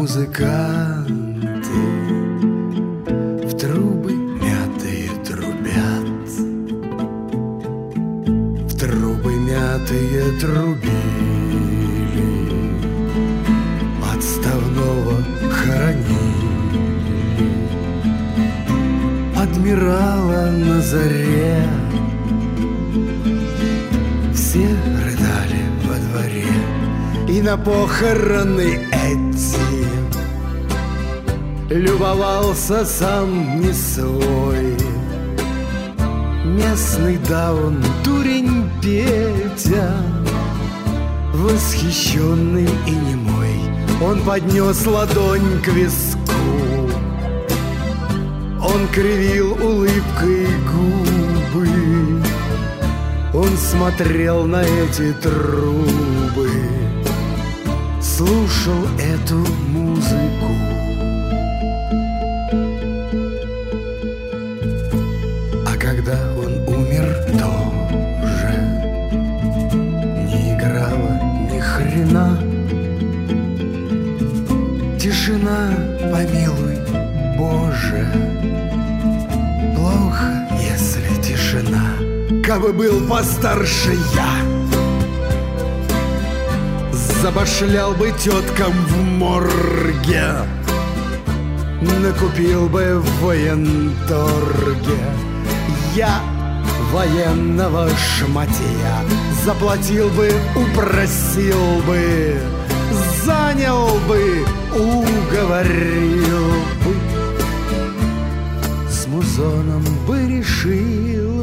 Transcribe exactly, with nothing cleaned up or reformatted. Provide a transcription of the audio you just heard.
музыканты в трубы мятые трубят, в трубы мятые трубили, отставного хоронили, адмирала на заре. Все рыдали во дворе, и на похороны эти любовался сам не свой местный даун дурень Петя, восхищенный и немой. Он поднес ладонь к виску, он кривил улыбкой губы, он смотрел на эти трубы, слушал эту музыку. А когда он умер, тоже не играла ни хрена. Тишина, помилуй, Боже, плохо, если тишина. Кабы был постарше я, забашлял бы теткам в морге, накупил бы в военторге я военного шматья, заплатил бы, упросил бы, занял бы, уговорил бы, с музоном бы решил